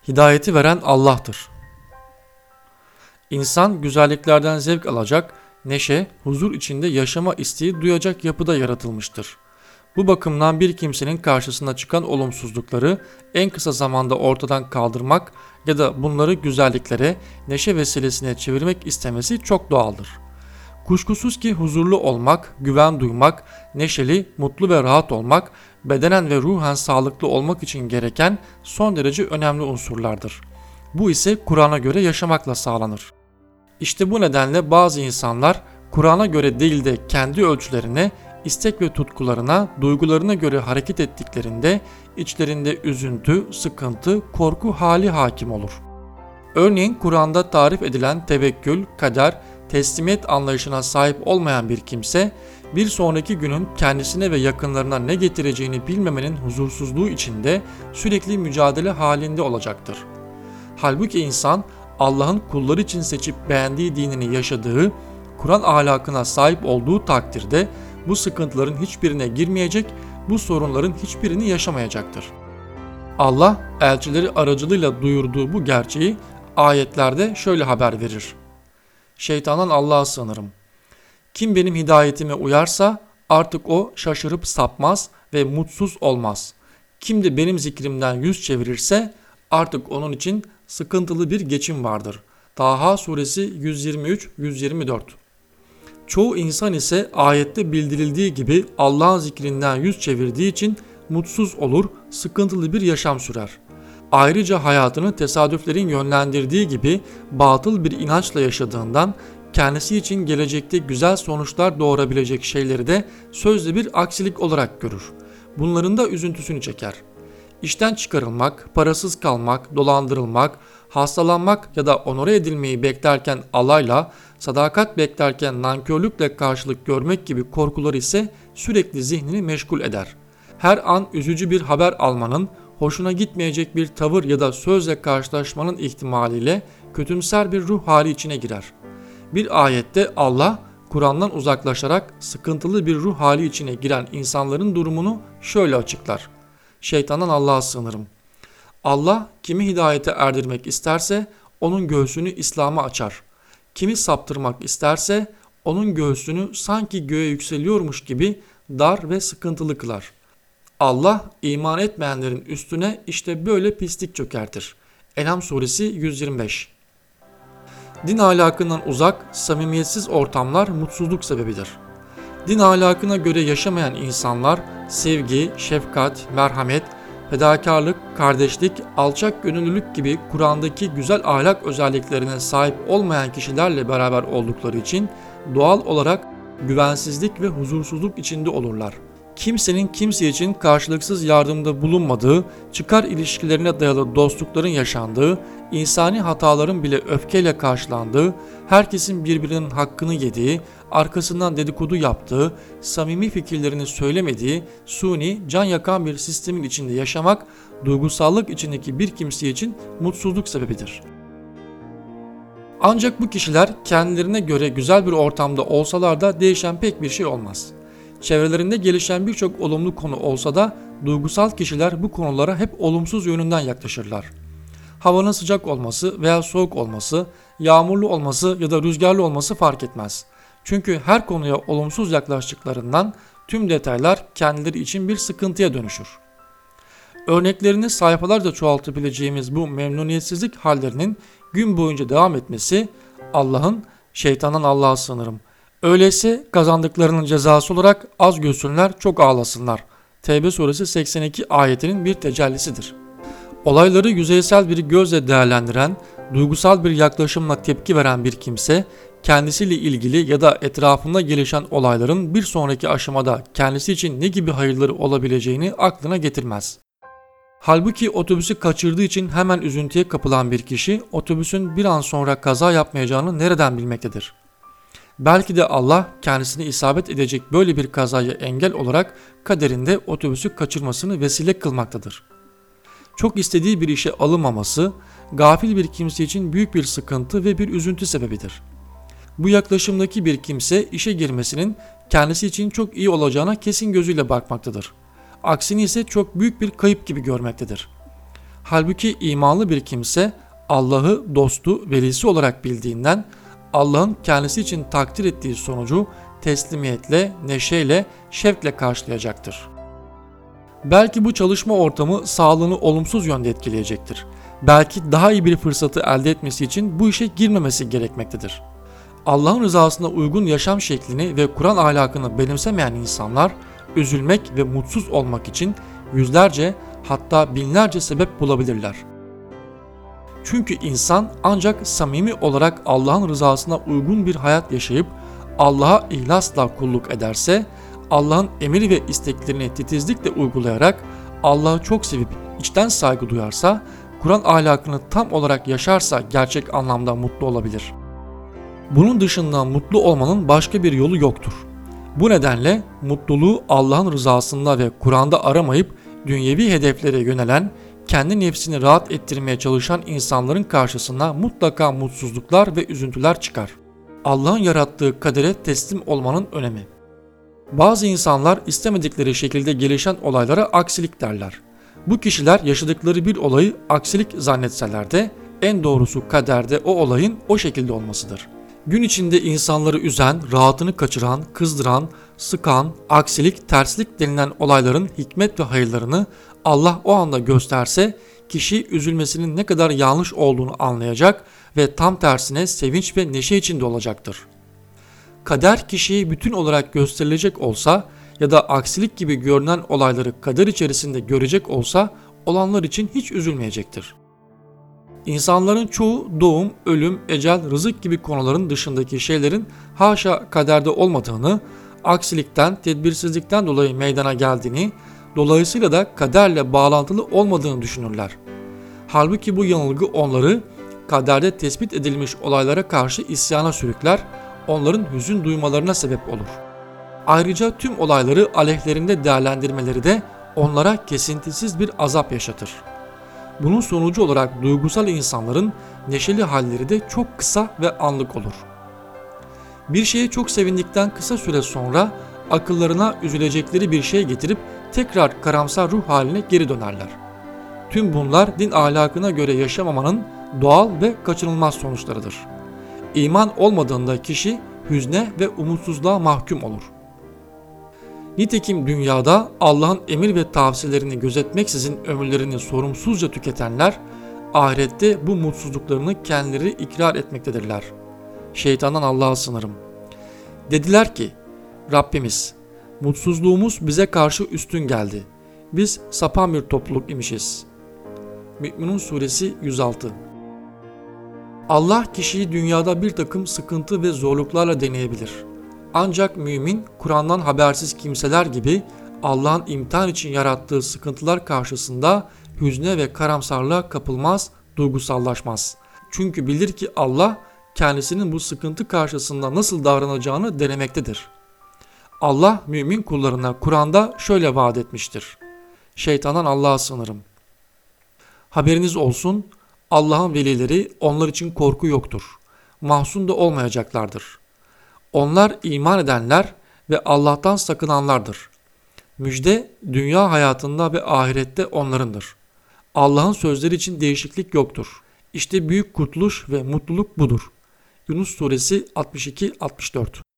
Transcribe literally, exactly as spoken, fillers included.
Hidayeti veren Allah'tır. İnsan güzelliklerden zevk alacak, neşe, huzur içinde yaşama isteği duyacak yapıda yaratılmıştır. Bu bakımdan bir kimsenin karşısına çıkan olumsuzlukları en kısa zamanda ortadan kaldırmak ya da bunları güzelliklere, neşe vesilesine çevirmek istemesi çok doğaldır. Kuşkusuz ki huzurlu olmak, güven duymak, neşeli, mutlu ve rahat olmak, bedenen ve ruhen sağlıklı olmak için gereken son derece önemli unsurlardır. Bu ise Kur'an'a göre yaşamakla sağlanır. İşte bu nedenle bazı insanlar Kur'an'a göre değil de kendi ölçülerine, istek ve tutkularına, duygularına göre hareket ettiklerinde içlerinde üzüntü, sıkıntı, korku hali hakim olur. Örneğin Kur'an'da tarif edilen tevekkül, kader, teslimiyet anlayışına sahip olmayan bir kimse, bir sonraki günün kendisine ve yakınlarına ne getireceğini bilmemenin huzursuzluğu içinde sürekli mücadele halinde olacaktır. Halbuki insan, Allah'ın kulları için seçip beğendiği dinini yaşadığı, Kur'an ahlakına sahip olduğu takdirde bu sıkıntıların hiçbirine girmeyecek, bu sorunların hiçbirini yaşamayacaktır. Allah elçileri aracılığıyla duyurduğu bu gerçeği ayetlerde şöyle haber verir. Şeytandan Allah'a sığınırım. Kim benim hidayetime uyarsa artık o şaşırıp sapmaz ve mutsuz olmaz. Kim de benim zikrimden yüz çevirirse artık onun için sıkıntılı bir geçim vardır. Taha suresi yüz yirmi üç yüz yirmi dört. Çoğu insan ise ayette bildirildiği gibi Allah'ın zikrinden yüz çevirdiği için mutsuz olur, sıkıntılı bir yaşam sürer. Ayrıca hayatını tesadüflerin yönlendirdiği gibi batıl bir inançla yaşadığından kendisi için gelecekte güzel sonuçlar doğurabilecek şeyleri de sözde bir aksilik olarak görür. Bunların da üzüntüsünü çeker. İşten çıkarılmak, parasız kalmak, dolandırılmak, hastalanmak ya da onore edilmeyi beklerken alayla, sadakat beklerken nankörlükle karşılık görmek gibi korkular ise sürekli zihnini meşgul eder. Her an üzücü bir haber almanın, hoşuna gitmeyecek bir tavır ya da sözle karşılaşmanın ihtimaliyle kötümser bir ruh hali içine girer. Bir ayette Allah, Kur'an'dan uzaklaşarak sıkıntılı bir ruh hali içine giren insanların durumunu şöyle açıklar. Şeytandan Allah'a sığınırım. Allah kimi hidayete erdirmek isterse onun göğsünü İslam'a açar. Kimi saptırmak isterse onun göğsünü sanki göğe yükseliyormuş gibi dar ve sıkıntılı kılar. Allah iman etmeyenlerin üstüne işte böyle pislik çökertir. En'am suresi yüz yirmi beş. Din ahlakından uzak, samimiyetsiz ortamlar mutsuzluk sebebidir. Din ahlakına göre yaşamayan insanlar sevgi, şefkat, merhamet, fedakarlık, kardeşlik, alçak gönüllülük gibi Kur'an'daki güzel ahlak özelliklerine sahip olmayan kişilerle beraber oldukları için doğal olarak güvensizlik ve huzursuzluk içinde olurlar. Kimsenin kimse için karşılıksız yardımda bulunmadığı, çıkar ilişkilerine dayalı dostlukların yaşandığı, insani hataların bile öfkeyle karşılandığı, herkesin birbirinin hakkını yediği, arkasından dedikodu yaptığı, samimi fikirlerini söylemediği, suni, can yakan bir sistemin içinde yaşamak, duygusallık içindeki bir kimse için mutsuzluk sebebidir. Ancak bu kişiler kendilerine göre güzel bir ortamda olsalar da değişen pek bir şey olmaz. Çevrelerinde gelişen birçok olumlu konu olsa da duygusal kişiler bu konulara hep olumsuz yönünden yaklaşırlar. Havanın sıcak olması veya soğuk olması, yağmurlu olması ya da rüzgarlı olması fark etmez. Çünkü her konuya olumsuz yaklaştıklarından tüm detaylar kendileri için bir sıkıntıya dönüşür. Örneklerini sayfalarca çoğaltabileceğimiz bu memnuniyetsizlik hallerinin gün boyunca devam etmesi Allah'ın şeytandan Allah'a sığınırım. Öyleyse kazandıklarının cezası olarak az görsünler, çok ağlasınlar. Tevbe suresi seksen iki ayetinin bir tecellisidir. Olayları yüzeysel bir gözle değerlendiren, duygusal bir yaklaşımla tepki veren bir kimse, kendisiyle ilgili ya da etrafında gelişen olayların bir sonraki aşamada kendisi için ne gibi hayırları olabileceğini aklına getirmez. Halbuki otobüsü kaçırdığı için hemen üzüntüye kapılan bir kişi, otobüsün bir an sonra kaza yapmayacağını nereden bilmektedir? Belki de Allah kendisine isabet edecek böyle bir kazaya engel olarak kaderinde otobüsü kaçırmasını vesile kılmaktadır. Çok istediği bir işe alınmaması, gafil bir kimse için büyük bir sıkıntı ve bir üzüntü sebebidir. Bu yaklaşımdaki bir kimse işe girmesinin kendisi için çok iyi olacağına kesin gözüyle bakmaktadır. Aksini ise çok büyük bir kayıp gibi görmektedir. Halbuki imanlı bir kimse Allah'ı dostu, velisi olarak bildiğinden Allah'ın kendisi için takdir ettiği sonucu teslimiyetle, neşeyle, şevkle karşılayacaktır. Belki bu çalışma ortamı sağlığını olumsuz yönde etkileyecektir. Belki daha iyi bir fırsatı elde etmesi için bu işe girmemesi gerekmektedir. Allah'ın rızasına uygun yaşam şeklini ve Kur'an ahlakını benimsemeyen insanlar üzülmek ve mutsuz olmak için yüzlerce hatta binlerce sebep bulabilirler. Çünkü insan ancak samimi olarak Allah'ın rızasına uygun bir hayat yaşayıp Allah'a ihlasla kulluk ederse, Allah'ın emir ve isteklerini titizlikle uygulayarak Allah'ı çok sevip içten saygı duyarsa, Kur'an ahlakını tam olarak yaşarsa gerçek anlamda mutlu olabilir. Bunun dışında mutlu olmanın başka bir yolu yoktur. Bu nedenle mutluluğu Allah'ın rızasında ve Kur'an'da aramayıp dünyevi hedeflere yönelen, kendi nefsini rahat ettirmeye çalışan insanların karşısına mutlaka mutsuzluklar ve üzüntüler çıkar. Allah'ın yarattığı kadere teslim olmanın önemi. Bazı insanlar istemedikleri şekilde gelişen olaylara aksilik derler. Bu kişiler yaşadıkları bir olayı aksilik zannetseler de en doğrusu kaderde o olayın o şekilde olmasıdır. Gün içinde insanları üzen, rahatını kaçıran, kızdıran, sıkan, aksilik, terslik denilen olayların hikmet ve hayırlarını Allah o anda gösterse, kişi üzülmesinin ne kadar yanlış olduğunu anlayacak ve tam tersine sevinç ve neşe içinde olacaktır. Kader kişiyi bütün olarak gösterilecek olsa ya da aksilik gibi görünen olayları kader içerisinde görecek olsa olanlar için hiç üzülmeyecektir. İnsanların çoğu doğum, ölüm, ecel, rızık gibi konuların dışındaki şeylerin haşa kaderde olmadığını, aksilikten, tedbirsizlikten dolayı meydana geldiğini, dolayısıyla da kaderle bağlantılı olmadığını düşünürler. Halbuki bu yanılgı onları kaderde tespit edilmiş olaylara karşı isyana sürükler, onların hüzün duymalarına sebep olur. Ayrıca tüm olayları aleyhlerinde değerlendirmeleri de onlara kesintisiz bir azap yaşatır. Bunun sonucu olarak duygusal insanların neşeli halleri de çok kısa ve anlık olur. Bir şeye çok sevindikten kısa süre sonra akıllarına üzülecekleri bir şey getirip tekrar karamsar ruh haline geri dönerler. Tüm bunlar din ahlakına göre yaşamamanın doğal ve kaçınılmaz sonuçlarıdır. İman olmadığında kişi hüzne ve umutsuzluğa mahkum olur. Nitekim dünyada Allah'ın emir ve tavsiyelerini gözetmeksizin ömürlerini sorumsuzca tüketenler, ahirette bu mutsuzluklarını kendileri ikrar etmektedirler. Şeytandan Allah'a sığınırım. Dediler ki, Rabbimiz, mutsuzluğumuz bize karşı üstün geldi. Biz sapan bir topluluk imişiz. Mü'minun suresi yüz altı. Allah kişiyi dünyada bir takım sıkıntı ve zorluklarla deneyebilir. Ancak mümin, Kur'an'dan habersiz kimseler gibi Allah'ın imtihan için yarattığı sıkıntılar karşısında hüzne ve karamsarlığa kapılmaz, duygusallaşmaz. Çünkü bilir ki Allah kendisinin bu sıkıntı karşısında nasıl davranacağını denemektedir. Allah mümin kullarına Kur'an'da şöyle vaat etmiştir. Şeytandan Allah'a sığınırım. Haberiniz olsun, Allah'ın velileri onlar için korku yoktur. Mahzun da olmayacaklardır. Onlar iman edenler ve Allah'tan sakınanlardır. Müjde dünya hayatında ve ahirette onlarındır. Allah'ın sözleri için değişiklik yoktur. İşte büyük kurtuluş ve mutluluk budur. Yunus suresi altmış iki altmış dört.